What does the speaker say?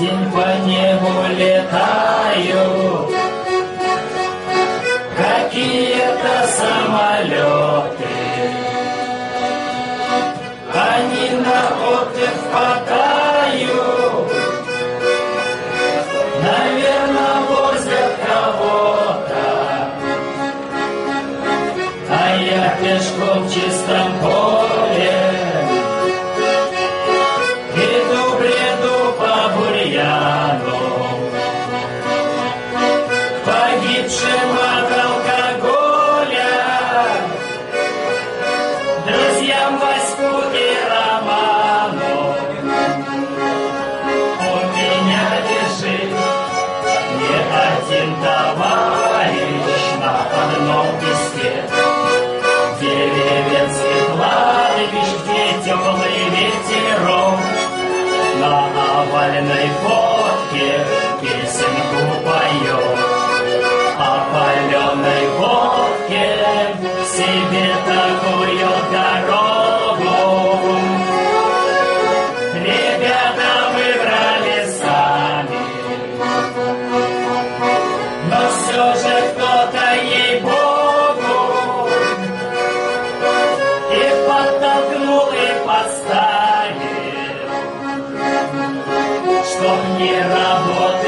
день по небу летают какие-то самолеты. Они на отдых потают, наверное, возят кого-то. А я пешком в чистом поле иду, бреду по бурьяну, к погибшим от алкоголя, друзьям Ваську и Роману. У меня лежит не один товарищ на одном песке деревенских кладбищ, где теплый ветерок на овальной фотке песенку поет. О паленой водке себе такую дорогу ребята выбрали сами. Но все же кто-то, ей-богу, и подтолкнул, и подставил, чтоб не работать.